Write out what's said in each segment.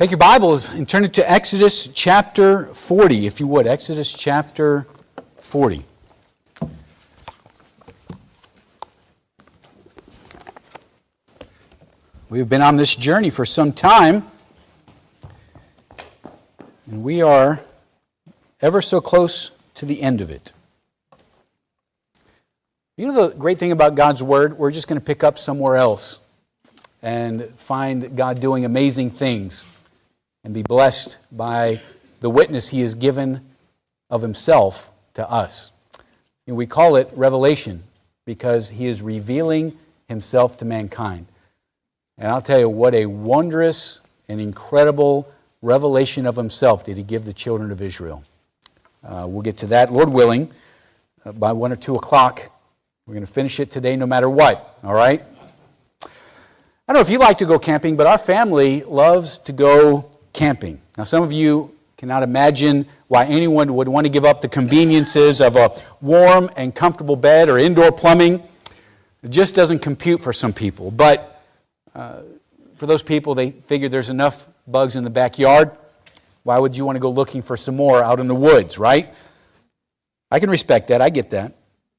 Take your Bibles and turn it to Exodus chapter 40, if you would. Exodus chapter 40. We've been on this journey for some time, and we are ever so close to the end of it. You know the great thing about God's Word? We're just going to pick up somewhere else and find God doing amazing things and be blessed by the witness He has given of Himself to us. And we call it revelation because He is revealing Himself to mankind. And I'll tell you what a wondrous and incredible revelation of Himself did He give the children of Israel. We'll get to that, Lord willing, by 1 or 2 o'clock. We're going to finish it today no matter what, all right? I don't know if you like to go camping, but our family loves to go camping. Now, some of you cannot imagine why anyone would want to give up the conveniences of a warm and comfortable bed or indoor plumbing. It just doesn't compute for some people. But for those people, they figure there's enough bugs in the backyard. Why would you want to go looking for some more out in the woods, right? I can respect that. I get that.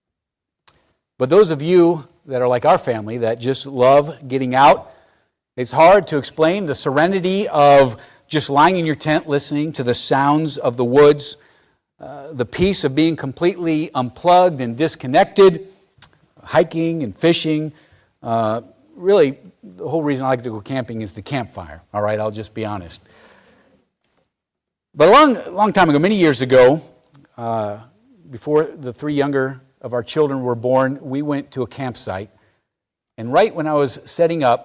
But those of you that are like our family that just love getting out, it's hard to explain the serenity of just lying in your tent listening to the sounds of the woods, the peace of being completely unplugged and disconnected, hiking and fishing. Really, the whole reason I like to go camping is the campfire, all right? I'll just be honest. But a long time ago, many years ago, before the 3 younger of our children were born, we went to a campsite. And right when I was setting up,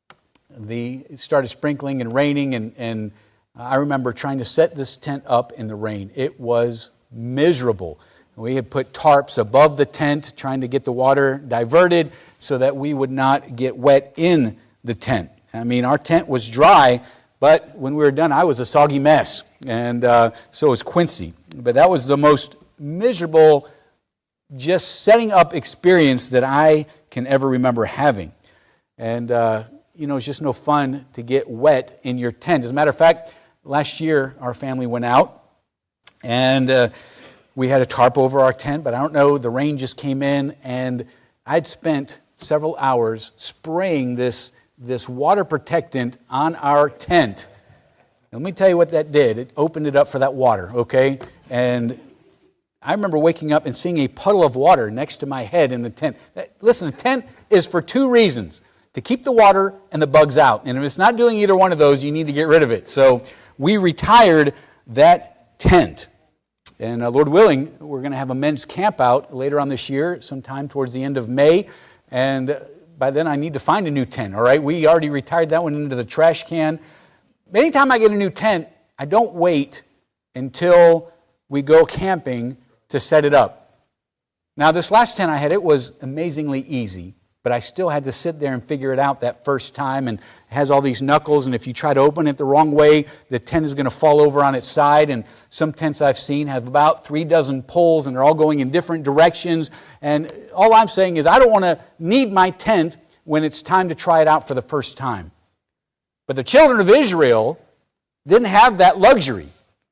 it started sprinkling and raining, and I remember trying to set this tent up in the rain. It was miserable. We had put tarps above the tent, trying to get the water diverted so that we would not get wet in the tent. I mean, our tent was dry, but when we were done, I was a soggy mess, and so was Quincy. But that was the most miserable just setting up experience that I can ever remember having. And it's just no fun to get wet in your tent. As a matter of fact, last year our family went out and we had a tarp over our tent, but I don't know, the rain just came in and I'd spent several hours spraying this water protectant on our tent. And let me tell you what that did. It opened it up for that water, okay? And I remember waking up and seeing a puddle of water next to my head in the tent. Listen, a tent is for 2 reasons: to keep the water and the bugs out. And if it's not doing either one of those, you need to get rid of it. So we retired that tent. And Lord willing, we're going to have a men's camp out later on this year, sometime towards the end of May. And by then I need to find a new tent, all right? We already retired that one into the trash can. Anytime I get a new tent, I don't wait until we go camping to set it up. Now, this last tent I had, it was amazingly easy, but I still had to sit there and figure it out that first time, and it has all these knuckles, and if you try to open it the wrong way, the tent is going to fall over on its side, and some tents I've seen have about 3 dozen poles, and they're all going in different directions, and all I'm saying is I don't want to need my tent when it's time to try it out for the first time. But the children of Israel didn't have that luxury.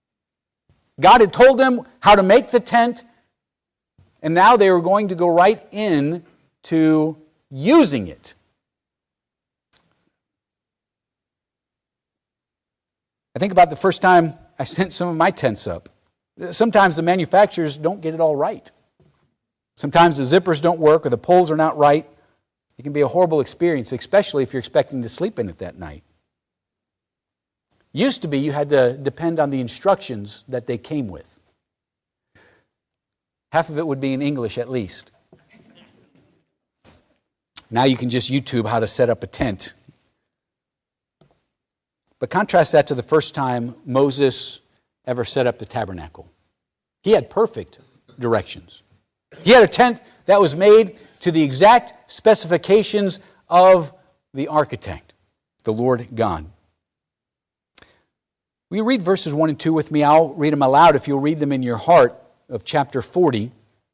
God had told them how to make the tent, and now they were going to go right in to using it. I think about the first time I sent some of my tents up. Sometimes the manufacturers don't get it all right. Sometimes the zippers don't work or the poles are not right. It can be a horrible experience, especially if you're expecting to sleep in it that night. Used to be you had to depend on the instructions that they came with. Half of it would be in English at least. Now you can just YouTube how to set up a tent. But contrast that to the first time Moses ever set up the tabernacle. He had perfect directions. He had a tent that was made to the exact specifications of the architect, the Lord God. Will you read verses 1 and 2 with me? I'll read them aloud if you'll read them in your heart, of chapter 40.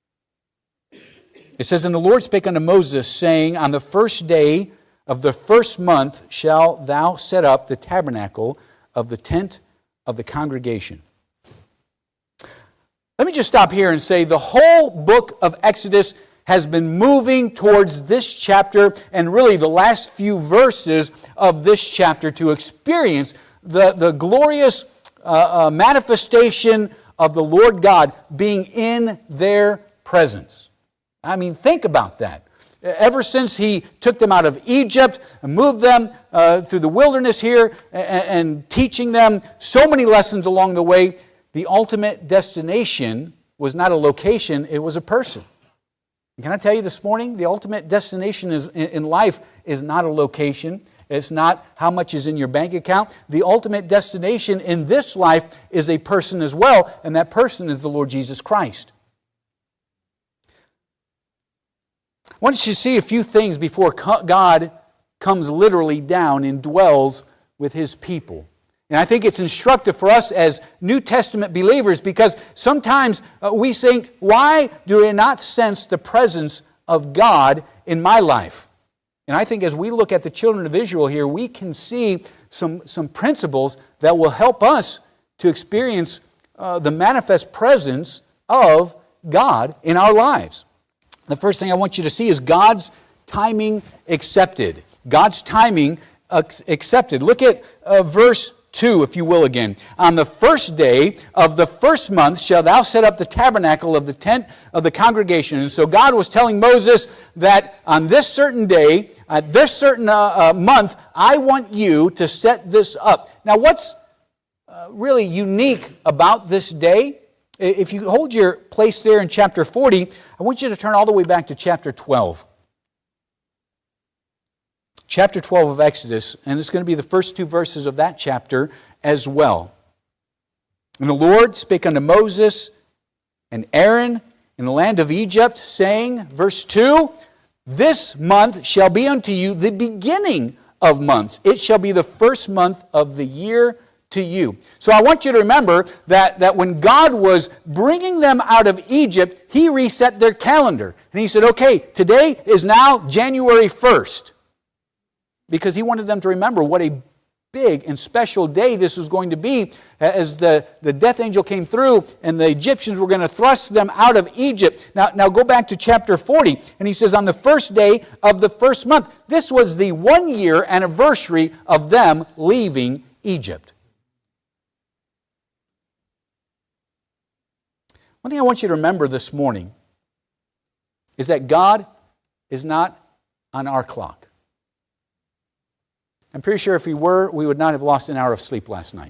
It says, "And the Lord spake unto Moses, saying, On the first day of the first month shalt thou set up the tabernacle of the tent of the congregation. Let me just stop here and say the whole book of Exodus has been moving towards this chapter and really the last few verses of this chapter to experience the glorious manifestation of the Lord God being in their presence. I mean, think about that. Ever since He took them out of Egypt and moved them through the wilderness here and teaching them so many lessons along the way, the ultimate destination was not a location, it was a person. Can I tell you this morning, the ultimate destination in life is not a location. It's not how much is in your bank account. The ultimate destination in this life is a person as well, and that person is the Lord Jesus Christ. I want you to see a few things before God comes literally down and dwells with His people. And I think it's instructive for us as New Testament believers because sometimes we think, why do I not sense the presence of God in my life? And I think as we look at the children of Israel here, we can see some principles that will help us to experience the manifest presence of God in our lives. The first thing I want you to see is God's timing accepted. God's timing accepted. Look at verse 2, if you will, again. On the first day of the first month shalt thou set up the tabernacle of the tent of the congregation. And so God was telling Moses that on this certain day, at this certain month, I want you to set this up. Now, what's really unique about this day? If you hold your place there in chapter 40, I want you to turn all the way back to chapter 12. Chapter 12 of Exodus, and it's going to be the first two verses of that chapter as well. And the Lord spake unto Moses and Aaron in the land of Egypt, saying, verse 2, this month shall be unto you the beginning of months. It shall be the first month of the year to you. So I want you to remember that when God was bringing them out of Egypt, He reset their calendar. And He said, okay, today is now January 1st. Because He wanted them to remember what a big and special day this was going to be as the death angel came through and the Egyptians were going to thrust them out of Egypt. Now go back to chapter 40, and He says, on the first day of the first month, this was the 1-year anniversary of them leaving Egypt. One thing I want you to remember this morning is that God is not on our clock. I'm pretty sure if He were, we would not have lost an hour of sleep last night.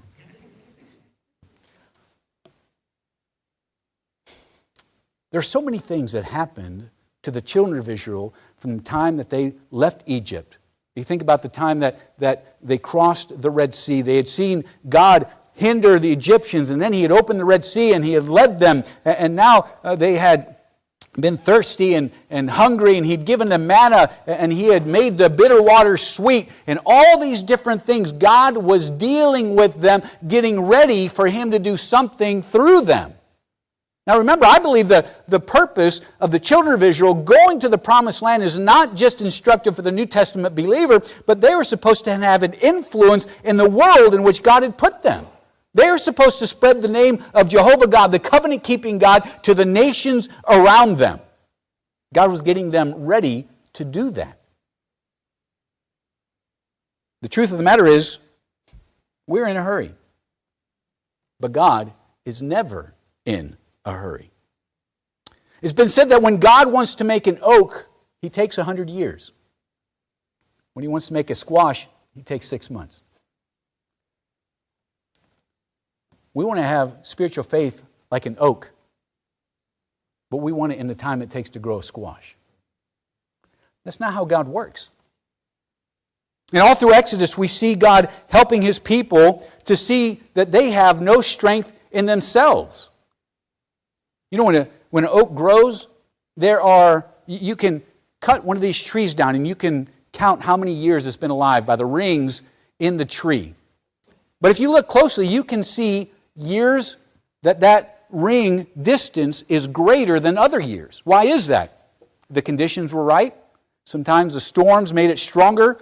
There's so many things that happened to the children of Israel from the time that they left Egypt. You think about the time that they crossed the Red Sea. They had seen God hinder the Egyptians, and then He had opened the Red Sea and He had led them. And now they had been thirsty and hungry, and He'd given them manna, and He had made the bitter water sweet, and all these different things. God was dealing with them, getting ready for Him to do something through them. Now remember, I believe the purpose of the children of Israel going to the promised land is not just instructive for the New Testament believer, but they were supposed to have an influence in the world in which God had put them. They are supposed to spread the name of Jehovah God, the covenant-keeping God, to the nations around them. God was getting them ready to do that. The truth of the matter is, we're in a hurry. But God is never in a hurry. It's been said that when God wants to make an oak, He takes 100 years. When He wants to make a squash, He takes 6 months. We want to have spiritual faith like an oak, but we want it in the time it takes to grow a squash. That's not how God works. And all through Exodus, we see God helping His people to see that they have no strength in themselves. You know, when an oak grows, you can cut one of these trees down and you can count how many years it's been alive by the rings in the tree. But if you look closely, you can see years that ring distance is greater than other years. Why is that? The conditions were right. Sometimes the storms made it stronger.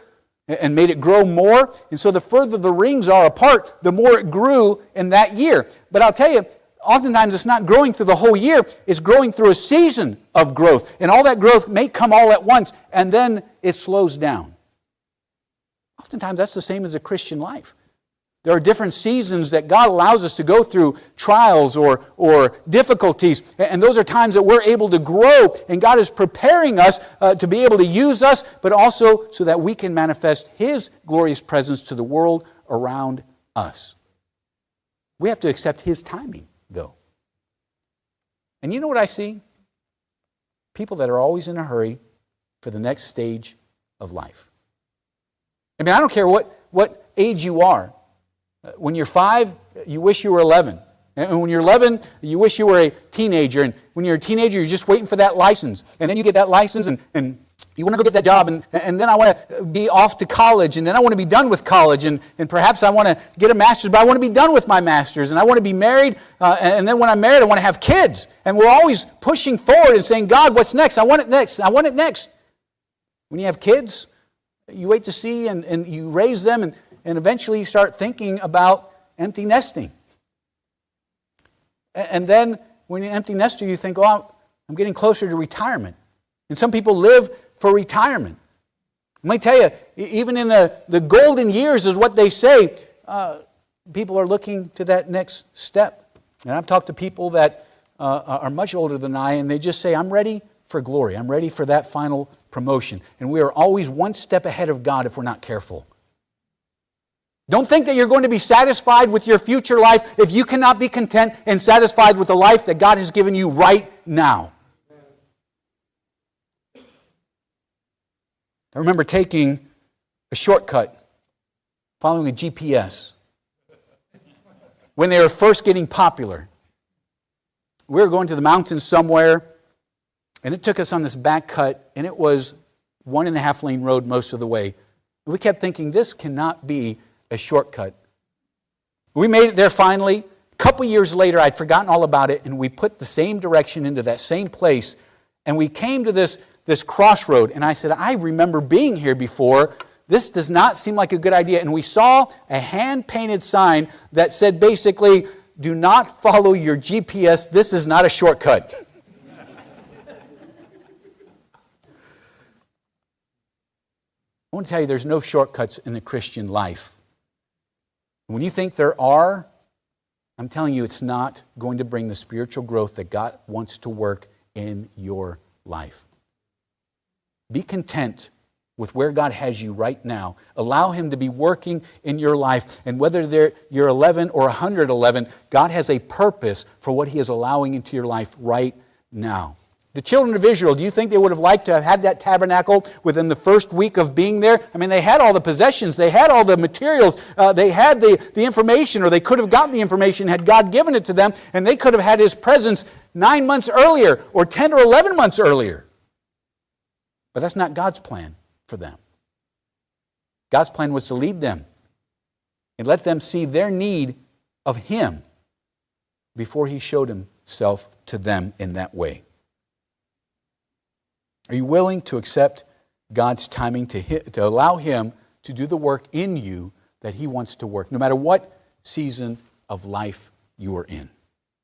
and made it grow more. And so the further the rings are apart, the more it grew in that year. But I'll tell you, oftentimes it's not growing through the whole year, it's growing through a season of growth. And all that growth may come all at once, and then it slows down. Oftentimes that's the same as a Christian life. There are different seasons that God allows us to go through, trials or difficulties. And those are times that we're able to grow. And God is preparing us to be able to use us, but also so that we can manifest His glorious presence to the world around us. We have to accept His timing, though. And you know what I see? People that are always in a hurry for the next stage of life. I mean, I don't care what age you are. When you're 5, you wish you were 11. And when you're 11, you wish you were a teenager. And when you're a teenager, you're just waiting for that license. And then you get that license and you want to go get that job. And then I want to be off to college. And then I want to be done with college. And perhaps I want to get a master's, but I want to be done with my master's. And I want to be married. And then when I'm married, I want to have kids. And we're always pushing forward and saying, God, what's next? I want it next. I want it next. When you have kids, you wait to see and you raise them. And eventually you start thinking about empty nesting. And then when you're an empty nester, you think, oh, I'm getting closer to retirement. And some people live for retirement. Let me tell you, even in the golden years is what they say, people are looking to that next step. And I've talked to people that are much older than I, and they just say, I'm ready for glory. I'm ready for that final promotion. And we are always one step ahead of God if we're not careful. Don't think that you're going to be satisfied with your future life if you cannot be content and satisfied with the life that God has given you right now. I remember taking a shortcut, following a GPS, when they were first getting popular. We were going to the mountains somewhere, and it took us on this back cut, and it was 1.5 lane road most of the way. And we kept thinking, this cannot be a shortcut. We made it there finally. A couple years later, I'd forgotten all about it, and we put the same direction into that same place, and we came to this crossroad, and I said, I remember being here before. This does not seem like a good idea. And we saw a hand-painted sign that said basically, do not follow your GPS. This is not a shortcut. I want to tell you, there's no shortcuts in the Christian life. When you think there are, I'm telling you, it's not going to bring the spiritual growth that God wants to work in your life. Be content with where God has you right now. Allow Him to be working in your life. And whether you're 11 or 111, God has a purpose for what He is allowing into your life right now. The children of Israel, do you think they would have liked to have had that tabernacle within the first week of being there? I mean, they had all the possessions, they had all the materials, they had the information, or they could have gotten the information had God given it to them, and they could have had His presence 9 months earlier, or 10 or 11 months earlier. But that's not God's plan for them. God's plan was to lead them and let them see their need of Him before He showed Himself to them in that way. Are you willing to accept God's timing to allow Him to do the work in you that He wants to work, no matter what season of life you are in?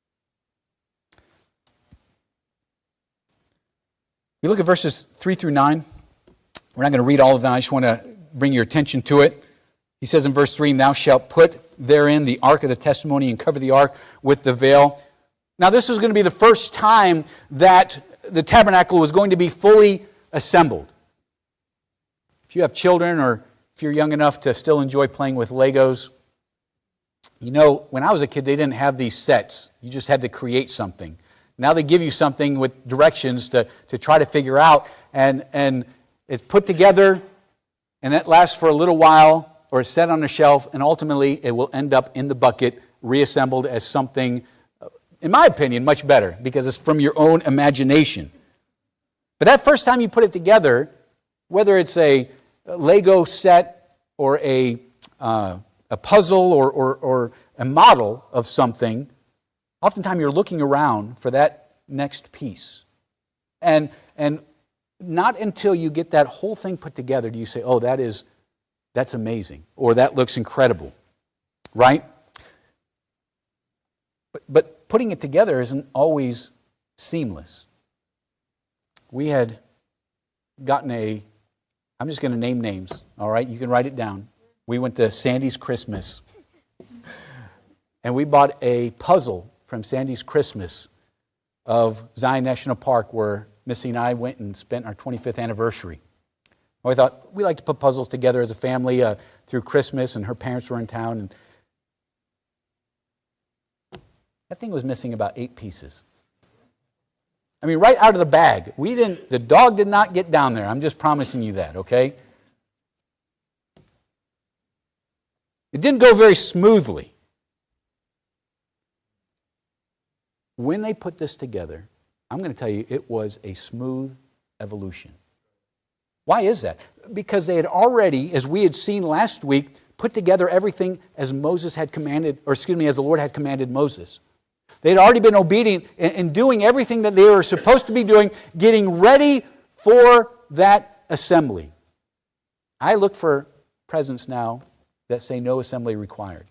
You look at verses 3 through 9. We're not going to read all of them. I just want to bring your attention to it. He says in verse 3, thou shalt put therein the ark of the testimony and cover the ark with the veil. Now this is going to be the first time that the tabernacle was going to be fully assembled. If you have children, or if you're young enough to still enjoy playing with Legos, you know, when I was a kid, they didn't have these sets. You just had to create something. Now they give you something with directions to try to figure out, and it's put together, and that lasts for a little while, or is set on a shelf, and ultimately it will end up in the bucket, reassembled as something, in my opinion, much better, because it's from your own imagination. But that first time you put it together, whether it's a Lego set or a puzzle or a model of something, oftentimes you're looking around for that next piece. And not until you get that whole thing put together do you say, oh, that is That's amazing. Or that looks incredible. Right? But putting it together isn't always seamless. We had gotten I'm just going to name names, all right? You can write it down. We went to Sandy's Christmas, and we bought a puzzle from Sandy's Christmas of Zion National Park where Missy and I went and spent our 25th anniversary. We thought we like to put puzzles together as a family through Christmas, and her parents were in town. And that thing was missing about 8 pieces. I mean, right out of the bag. The dog did not get down there. I'm just promising you that, okay? It didn't go very smoothly. When they put this together, I'm going to tell you, it was a smooth evolution. Why is that? Because they had already, as we had seen last week, put together everything as Moses had commanded, as the Lord had commanded Moses. They had already been obedient in doing everything that they were supposed to be doing, getting ready for that assembly. I look for presents now that say no assembly required.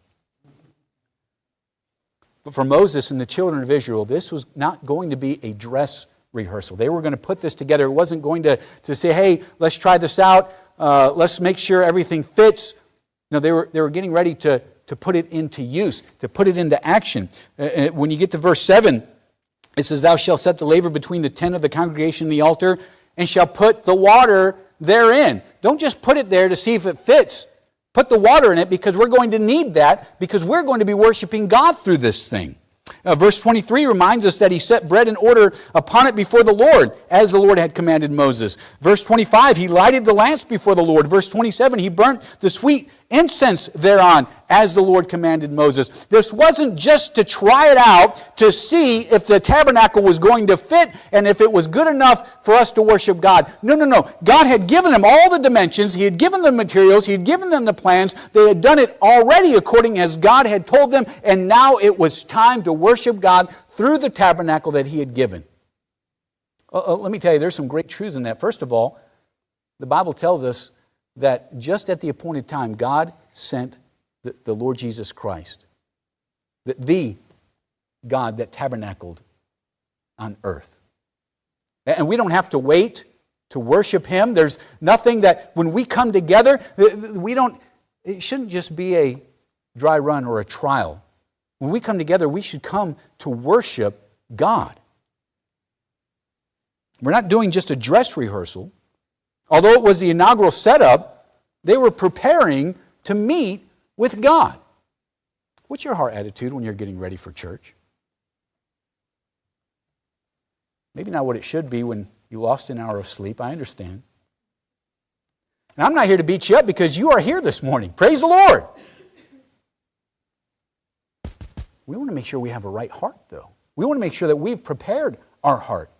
But for Moses and the children of Israel, this was not going to be a dress rehearsal. They were going to put this together. It wasn't going to say, hey, let's try this out. Let's make sure everything fits. No, they were getting ready to put it into use, to put it into action. When you get to verse 7, it says, thou shalt set the laver between the tent of the congregation and the altar, and shall put the water therein. Don't just put it there to see if it fits. Put the water in it because we're going to need that because we're going to be worshiping God through this thing. Verse 23 reminds us that he set bread in order upon it before the Lord, as the Lord had commanded Moses. Verse 25, he lighted the lamps before the Lord. Verse 27, he burnt the sweet incense thereon, as the Lord commanded Moses. This wasn't just to try it out to see if the tabernacle was going to fit and if it was good enough for us to worship God. No. God had given them all the dimensions. He had given them materials. He had given them the plans. They had done it already according as God had told them, and now it was time to worship God through the tabernacle that he had given. Let me tell you, there's some great truths in that. First of all, the Bible tells us that just at the appointed time, God sent the Lord Jesus Christ, the God that tabernacled on earth. And we don't have to wait to worship him. There's nothing that when we come together, it shouldn't just be a dry run or a trial. When we come together, we should come to worship God. We're not doing just a dress rehearsal. Although it was the inaugural setup, they were preparing to meet with God. What's your heart attitude when you're getting ready for church? Maybe not what it should be when you lost an hour of sleep. I understand. And I'm not here to beat you up because you are here this morning. Praise the Lord. We want to make sure we have a right heart, though. We want to make sure that we've prepared our heart.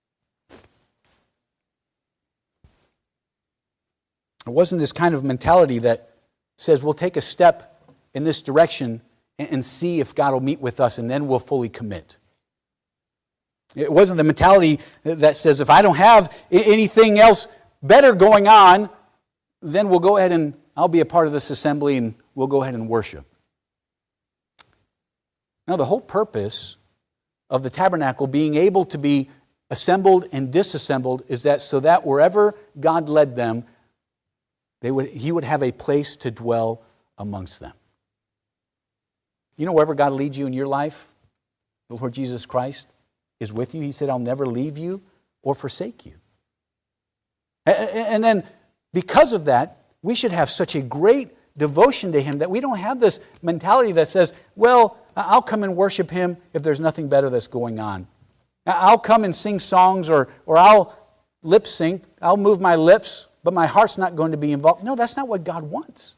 It wasn't this kind of mentality that says we'll take a step in this direction and see if God will meet with us and then we'll fully commit. It wasn't the mentality that says if I don't have anything else better going on, then we'll go ahead and I'll be a part of this assembly and we'll go ahead and worship. Now, the whole purpose of the tabernacle being able to be assembled and disassembled is that so that wherever God led them, he would have a place to dwell amongst them. You know, wherever God leads you in your life, the Lord Jesus Christ is with you. He said, I'll never leave you or forsake you. And then because of that, we should have such a great devotion to him that we don't have this mentality that says, well, I'll come and worship him if there's nothing better that's going on. I'll come and sing songs or I'll lip sync. I'll move my lips, but my heart's not going to be involved. No, that's not what God wants.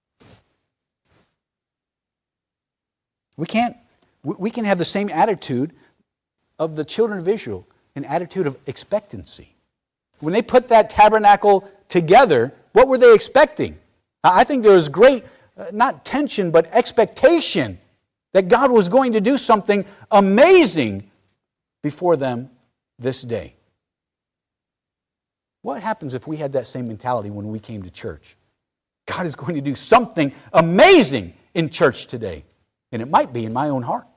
We can have the same attitude of the children of Israel, an attitude of expectancy. When they put that tabernacle together, what were they expecting? I think there was great, not tension, but expectation that God was going to do something amazing before them this day. What happens if we had that same mentality when we came to church? God is going to do something amazing in church today. And it might be in my own heart.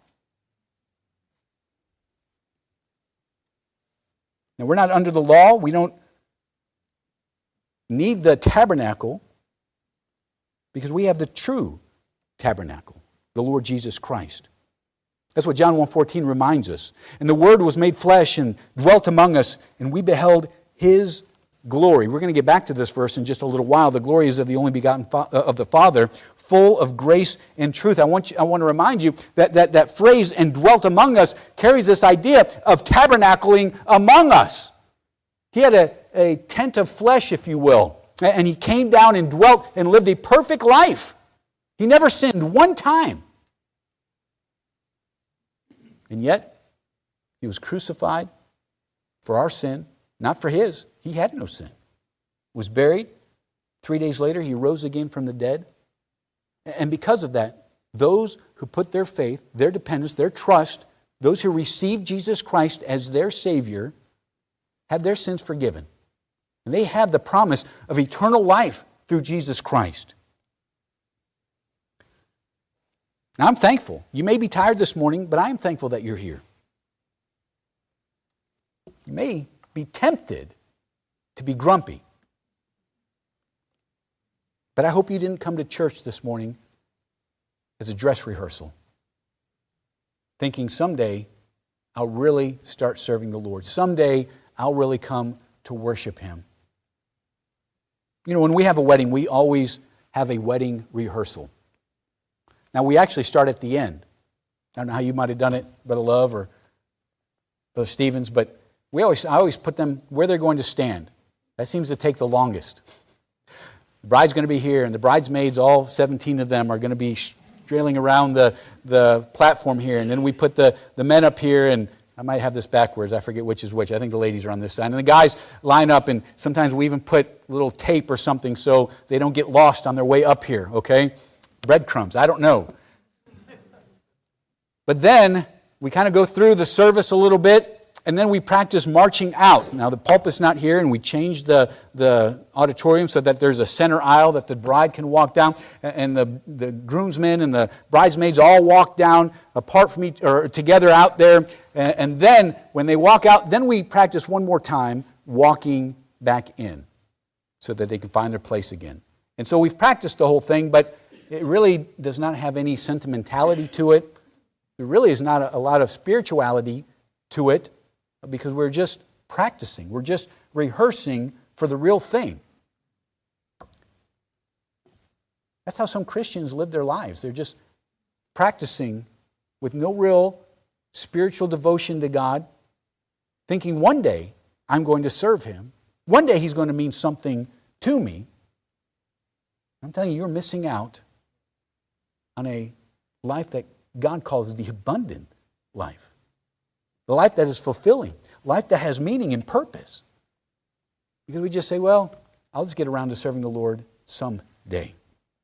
Now, we're not under the law. We don't need the tabernacle because we have the true tabernacle, the Lord Jesus Christ. That's what John 1:14 reminds us. And the Word was made flesh and dwelt among us, and we beheld His glory. We're going to get back to this verse in just a little while. The glory is of the only begotten of the Father, full of grace and truth. I want to remind you that phrase, and dwelt among us, carries this idea of tabernacling among us. He had a tent of flesh, if you will, and He came down and dwelt and lived a perfect life. He never sinned one time. And yet, He was crucified for our sin, not for His. He had no sin. Was buried. 3 days later, He rose again from the dead. And because of that, those who put their faith, their dependence, their trust, those who receive Jesus Christ as their Savior, have their sins forgiven. And they have the promise of eternal life through Jesus Christ. Now, I'm thankful. You may be tired this morning, but I am thankful that you're here. You may be tempted to be grumpy. But I hope you didn't come to church this morning as a dress rehearsal, thinking someday I'll really start serving the Lord. Someday I'll really come to worship Him. You know, when we have a wedding, we always have a wedding rehearsal. Now, we actually start at the end. I don't know how you might have done it, Brother Love or Brother Stevens, but I always put them where they're going to stand. That seems to take the longest. The bride's going to be here, and the bridesmaids, all 17 of them, are going to be strailing around the platform here. And then we put the men up here, and I might have this backwards. I forget which is which. I think the ladies are on this side. And the guys line up, and sometimes we even put little tape or something so they don't get lost on their way up here, okay? Breadcrumbs, I don't know. But then we kind of go through the service a little bit, and then we practice marching out. Now, the pulpit's not here, and we changed the auditorium so that there's a center aisle that the bride can walk down, and the groomsmen and the bridesmaids all walk down apart from each, or together out there. And then when they walk out, then we practice one more time walking back in so that they can find their place again. And so we've practiced the whole thing, but it really does not have any sentimentality to it. There really is not a lot of spirituality to it because we're just practicing. We're just rehearsing for the real thing. That's how some Christians live their lives. They're just practicing with no real spiritual devotion to God, thinking one day I'm going to serve Him. One day He's going to mean something to me. I'm telling you, you're missing out on a life that God calls the abundant life. The life that is fulfilling. Life that has meaning and purpose. Because we just say, well, I'll just get around to serving the Lord someday.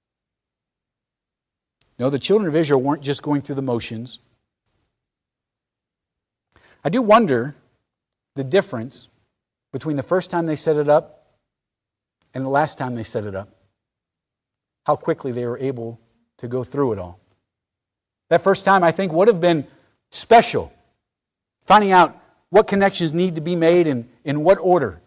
No, the children of Israel weren't just going through the motions. I do wonder the difference between the first time they set it up and the last time they set it up. How quickly they were able to go through it all. That first time, I think, would have been special. Finding out what connections need to be made and in what order.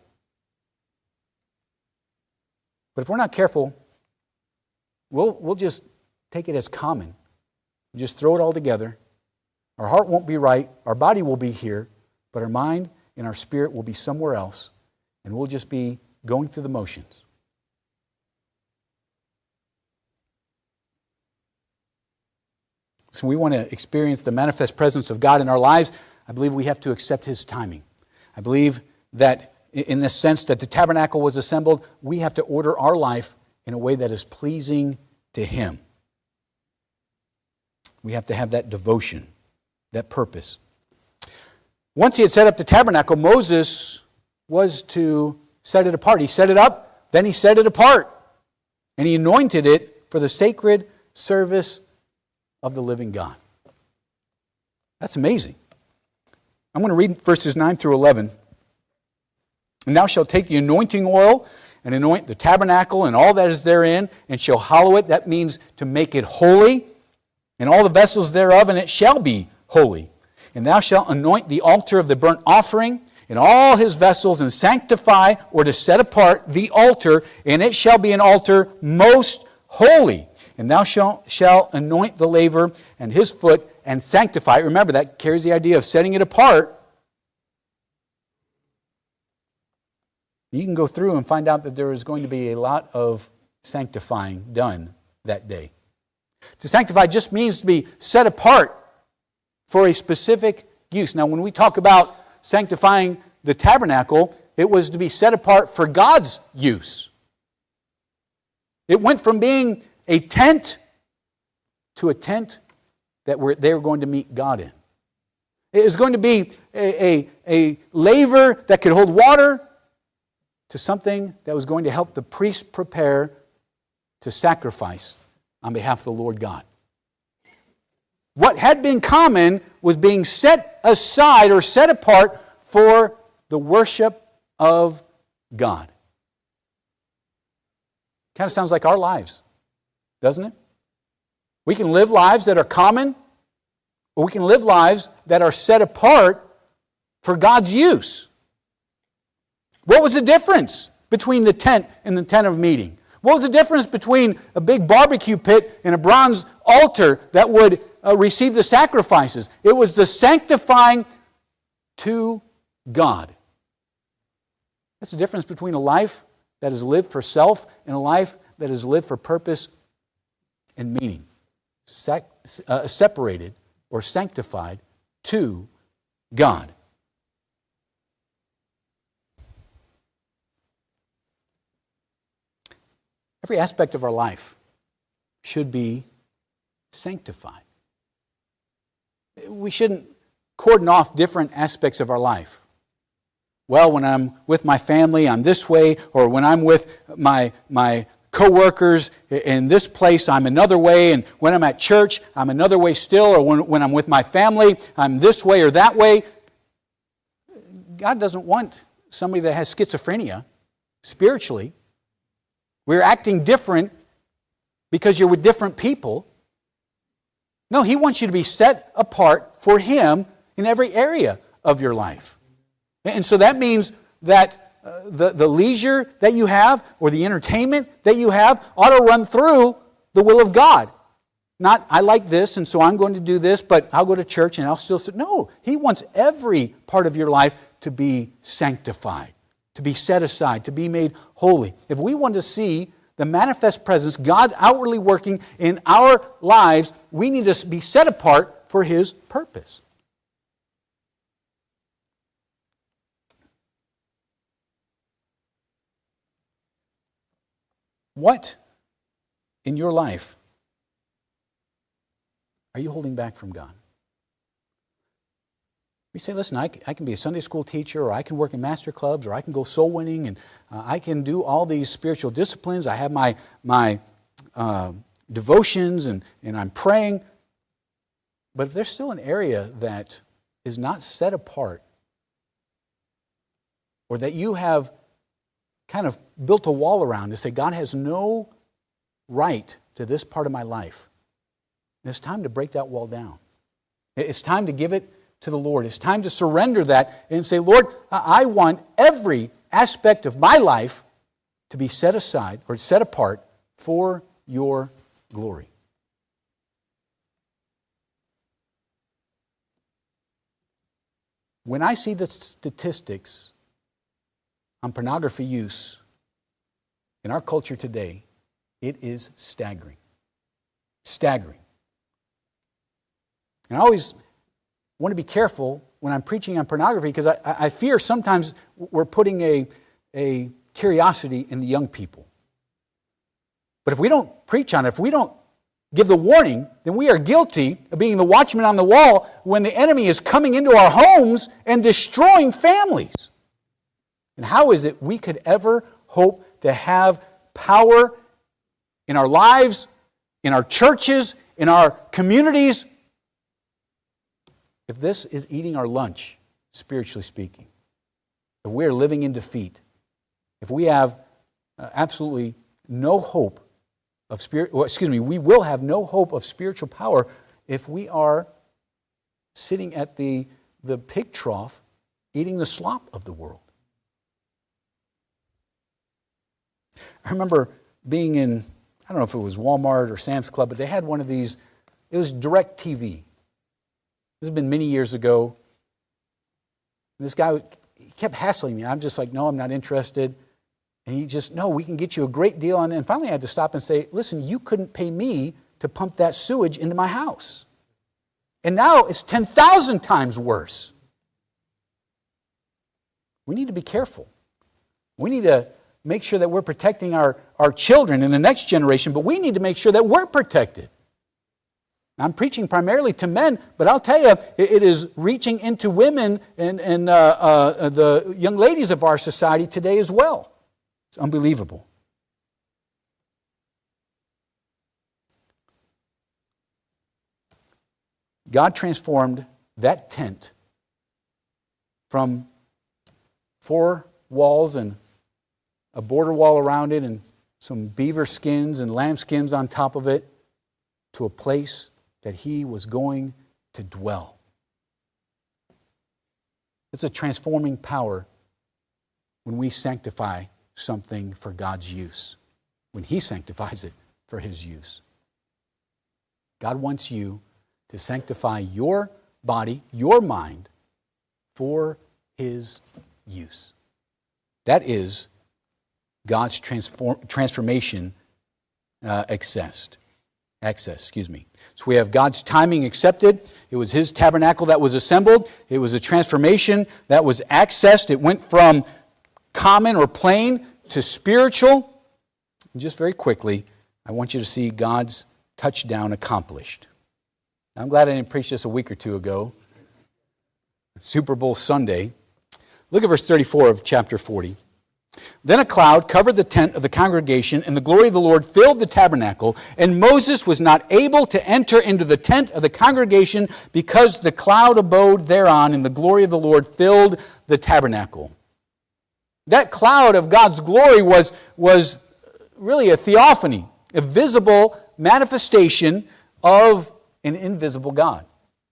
But if we're not careful, we'll just take it as common. Just throw it all together. Our heart won't be right. Our body will be here. But our mind and our spirit will be somewhere else. And we'll just be going through the motions. So we want to experience the manifest presence of God in our lives. I believe we have to accept His timing. I believe that in the sense that the tabernacle was assembled, we have to order our life in a way that is pleasing to Him. We have to have that devotion, that purpose. Once he had set up the tabernacle, Moses was to set it apart. He set it up, then he set it apart. And he anointed it for the sacred service of the living God. That's amazing. I'm going to read verses 9 through 11. And thou shalt take the anointing oil and anoint the tabernacle and all that is therein, and shall hallow it. That means to make it holy, and all the vessels thereof, and it shall be holy. And thou shalt anoint the altar of the burnt offering, and all his vessels, and sanctify, or to set apart, the altar, and it shall be an altar most holy. And thou shalt anoint the laver and his foot, and sanctify. Remember, that carries the idea of setting it apart. You can go through and find out that there is going to be a lot of sanctifying done that day. To sanctify just means to be set apart for a specific use. Now, when we talk about sanctifying the tabernacle, it was to be set apart for God's use. It went from being a tent to a tent that they were going to meet God in. It was going to be a laver that could hold water to something that was going to help the priest prepare to sacrifice on behalf of the Lord God. What had been common was being set aside or set apart for the worship of God. Kind of sounds like our lives, doesn't it? We can live lives that are common, or we can live lives that are set apart for God's use. What was the difference between the tent and the tent of meeting? What was the difference between a big barbecue pit and a bronze altar that would receive the sacrifices? It was the sanctifying to God. That's the difference between a life that is lived for self and a life that is lived for purpose and meaning. Separated or sanctified to God. Every aspect of our life should be sanctified. We shouldn't cordon off different aspects of our life. Well, when I'm with my family, I'm this way, or when I'm with my co-workers in this place, I'm another way, and when I'm at church, I'm another way still, or when I'm with my family, I'm this way or that way. God doesn't want somebody that has schizophrenia spiritually. We're acting different because you're with different people. No, He wants you to be set apart for Him in every area of your life. And so that means that the leisure that you have or the entertainment that you have ought to run through the will of God. Not, I like this and so I'm going to do this, but I'll go to church and I'll still sit. No, He wants every part of your life to be sanctified, to be set aside, to be made holy. If we want to see the manifest presence, God outwardly working in our lives, we need to be set apart for His purpose. What in your life are you holding back from God? We say, listen, I can be a Sunday school teacher, or I can work in master clubs, or I can go soul winning, and I can do all these spiritual disciplines. I have my devotions, and I'm praying. But if there's still an area that is not set apart, or that you have kind of built a wall around to say, God has no right to this part of my life, and it's time to break that wall down. It's time to give it to the Lord. It's time to surrender that and say, Lord, I want every aspect of my life to be set aside or set apart for your glory. When I see the statistics on pornography use in our culture today, it is staggering. Staggering. And I always want to be careful when I'm preaching on pornography, because I fear sometimes we're putting a curiosity in the young people. But if we don't preach on it, if we don't give the warning, then we are guilty of being the watchman on the wall when the enemy is coming into our homes and destroying families. And how is it we could ever hope to have power in our lives, in our churches, in our communities, if this is eating our lunch, spiritually speaking? If we are living in defeat, if we have absolutely no hope of we will have no hope of spiritual power if we are sitting at the pig trough eating the slop of the world. I remember being in, I don't know if it was Walmart or Sam's Club, but they had one of these, it was DirecTV. This has been many years ago. This guy, he kept hassling me. I'm just like, no, I'm not interested. And he just, no, we can get you a great deal on it. And finally I had to stop and say, listen, you couldn't pay me to pump that sewage into my house. And now it's 10,000 times worse. We need to be careful. We need to make sure that we're protecting our children and the next generation, but we need to make sure that we're protected. I'm preaching primarily to men, but I'll tell you, it is reaching into women and the young ladies of our society today as well. It's unbelievable. God transformed that tent from 4 walls and a border wall around it and some beaver skins and lamb skins on top of it to a place that He was going to dwell. It's a transforming power when we sanctify something for God's use, when He sanctifies it for His use. God wants you to sanctify your body, your mind, for His use. That is God's transformation accessed. So we have God's timing accepted. It was His tabernacle that was assembled. It was a transformation that was accessed. It went from common or plain to spiritual. And just very quickly, I want you to see God's touchdown accomplished. I'm glad I didn't preach this a week or two ago. Super Bowl Sunday. Look at verse 34 of chapter 40. Then a cloud covered the tent of the congregation, and the glory of the Lord filled the tabernacle. And Moses was not able to enter into the tent of the congregation because the cloud abode thereon, and the glory of the Lord filled the tabernacle. That cloud of God's glory was really a theophany, a visible manifestation of an invisible God.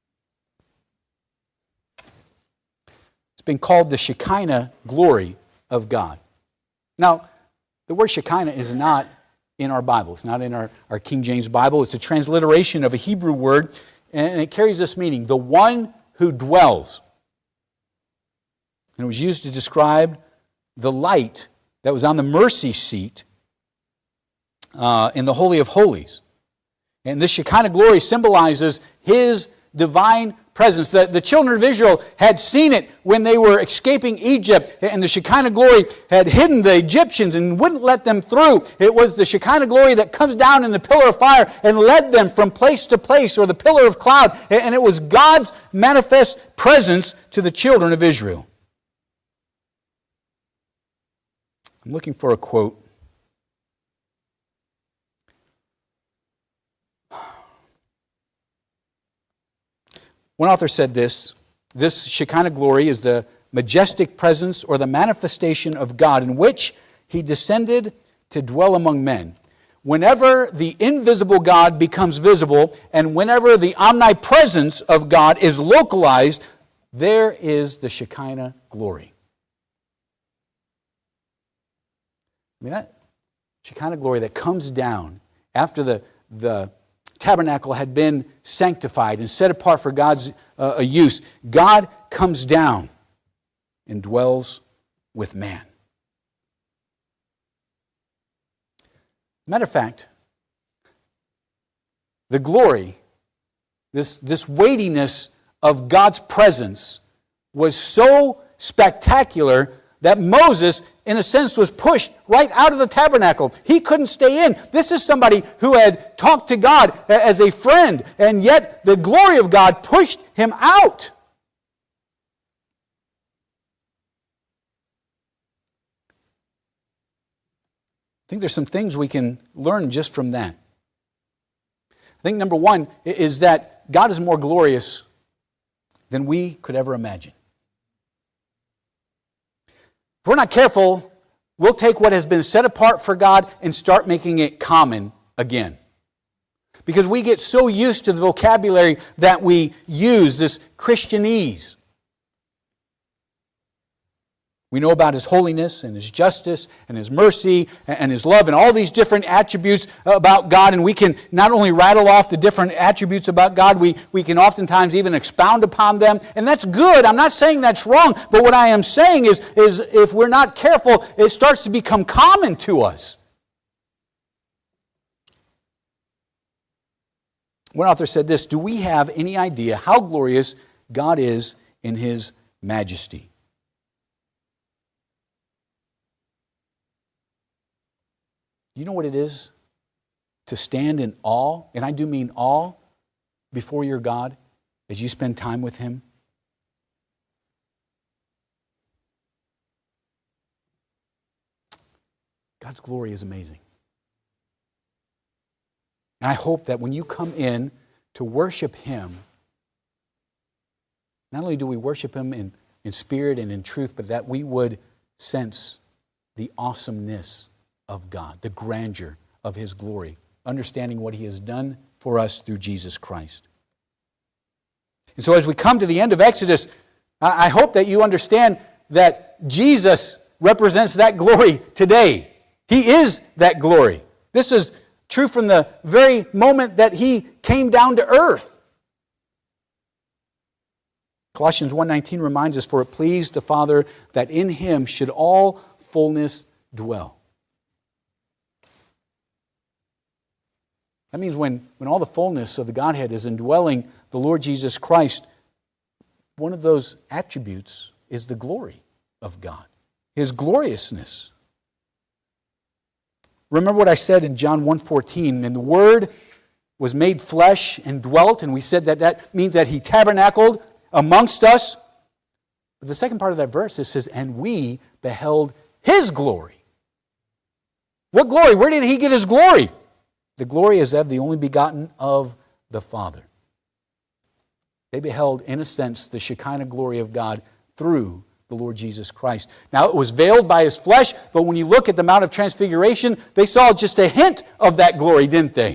It's been called the Shekinah glory of God. Now, the word Shekinah is not in our Bible. It's not in our King James Bible. It's a transliteration of a Hebrew word, and it carries this meaning, the one who dwells. And it was used to describe the light that was on the mercy seat in the Holy of Holies. And this Shekinah glory symbolizes His divine presence. The children of Israel had seen it when they were escaping Egypt, and the Shekinah glory had hidden the Egyptians and wouldn't let them through. It was the Shekinah glory that comes down in the pillar of fire and led them from place to place, or the pillar of cloud, and it was God's manifest presence to the children of Israel. I'm looking for a quote. One author said this Shekinah glory is the majestic presence or the manifestation of God in which He descended to dwell among men. Whenever the invisible God becomes visible and whenever the omnipresence of God is localized, there is the Shekinah glory. I mean, that Shekinah glory that comes down after the tabernacle had been sanctified and set apart for God's use, God comes down and dwells with man. Matter of fact, the glory, this weightiness of God's presence was so spectacular that Moses, in a sense, was pushed right out of the tabernacle. He couldn't stay in. This is somebody who had talked to God as a friend, and yet the glory of God pushed him out. I think there's some things we can learn just from that. I think number one is that God is more glorious than we could ever imagine. If we're not careful, we'll take what has been set apart for God and start making it common again. Because we get so used to the vocabulary that we use, this Christianese. We know about His holiness and His justice and His mercy and His love and all these different attributes about God. And we can not only rattle off the different attributes about God, we can oftentimes even expound upon them. And that's good. I'm not saying that's wrong. But what I am saying is if we're not careful, it starts to become common to us. One author said this: do we have any idea how glorious God is in His majesty? Do you know what it is to stand in awe, and I do mean awe, before your God as you spend time with Him? God's glory is amazing. And I hope that when you come in to worship Him, not only do we worship Him in spirit and in truth, but that we would sense the awesomeness of God, the grandeur of His glory, understanding what He has done for us through Jesus Christ. And so as we come to the end of Exodus, I hope that you understand that Jesus represents that glory today. He is that glory. This is true from the very moment that He came down to earth. Colossians 1:19 reminds us, for it pleased the Father that in Him should all fullness dwell. That means when all the fullness of the Godhead is indwelling the Lord Jesus Christ, one of those attributes is the glory of God, His gloriousness. Remember what I said in John 1:14, and the Word was made flesh and dwelt, and we said that means that He tabernacled amongst us. But the second part of that verse, it says, and we beheld His glory. What glory? Where did He get His glory? The glory is of the only begotten of the Father. They beheld, in a sense, the Shekinah glory of God through the Lord Jesus Christ. Now, it was veiled by His flesh, but when you look at the Mount of Transfiguration, they saw just a hint of that glory, didn't they?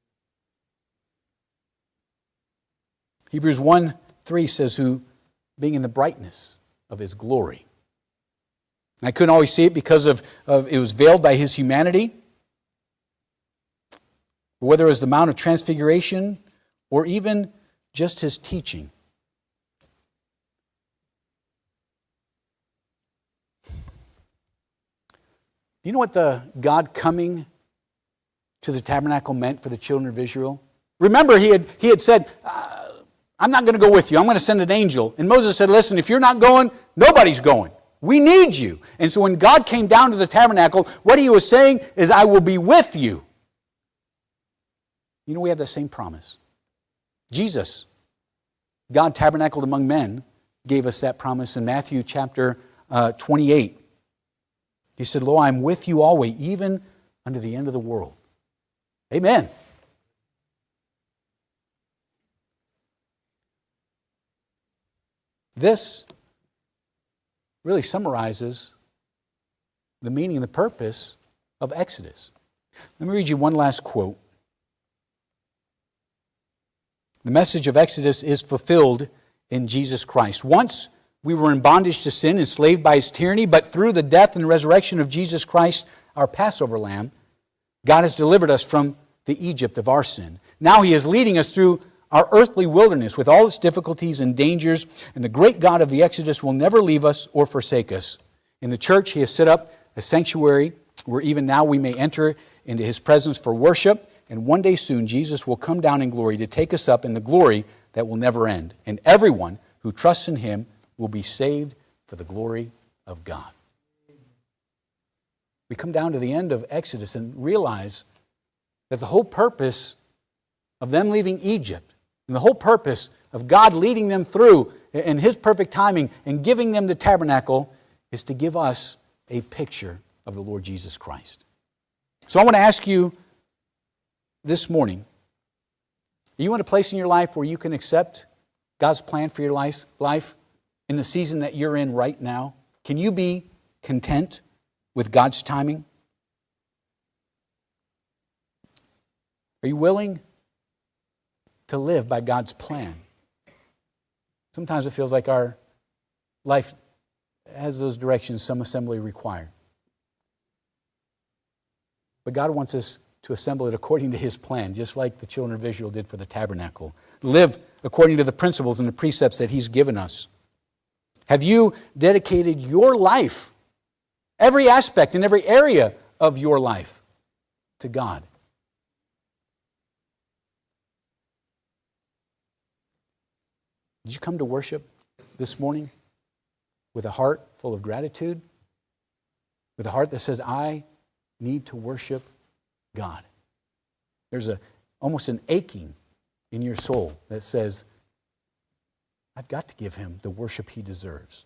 Hebrews 1:3 says, who, being in the brightness of His glory. And I couldn't always see it because of it was veiled by His humanity. Whether it was the Mount of Transfiguration or even just His teaching. Do you know what the God coming to the tabernacle meant for the children of Israel? Remember, he had said, I'm not going to go with you. I'm going to send an angel. And Moses said, listen, if you're not going, nobody's going. We need you. And so when God came down to the tabernacle, what He was saying is, I will be with you. You know, we have that same promise. Jesus, God tabernacled among men, gave us that promise in Matthew chapter 28. He said, lo, I am with you always, even unto the end of the world. Amen. This really summarizes the meaning and the purpose of Exodus. Let me read you one last quote. The message of Exodus is fulfilled in Jesus Christ. Once we were in bondage to sin, enslaved by its tyranny, but through the death and resurrection of Jesus Christ, our Passover lamb, God has delivered us from the Egypt of our sin. Now He is leading us through our earthly wilderness with all its difficulties and dangers, and the great God of the Exodus will never leave us or forsake us. In the church, He has set up a sanctuary where even now we may enter into His presence for worship. And one day soon, Jesus will come down in glory to take us up in the glory that will never end. And everyone who trusts in Him will be saved for the glory of God. We come down to the end of Exodus and realize that the whole purpose of them leaving Egypt and the whole purpose of God leading them through in His perfect timing and giving them the tabernacle is to give us a picture of the Lord Jesus Christ. So I want to ask you this morning, are you in a place in your life where you can accept God's plan for your life in the season that you're in right now? Can you be content with God's timing? Are you willing to live by God's plan? Sometimes it feels like our life has those directions some assembly require. But God wants us to assemble it according to His plan, just like the children of Israel did for the tabernacle. Live according to the principles and the precepts that He's given us. Have you dedicated your life, every aspect and every area of your life, to God? Did you come to worship this morning with a heart full of gratitude? With a heart that says, I need to worship God. There's almost an aching in your soul that says, I've got to give Him the worship He deserves.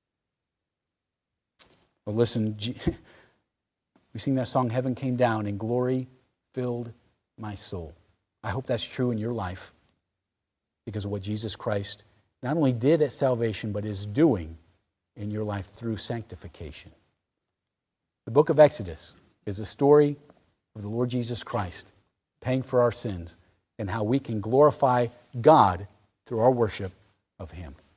Well, listen, we sing that song, Heaven Came Down and Glory Filled My Soul. I hope that's true in your life because of what Jesus Christ not only did at salvation, but is doing in your life through sanctification. The book of Exodus is a story of the Lord Jesus Christ paying for our sins and how we can glorify God through our worship of Him.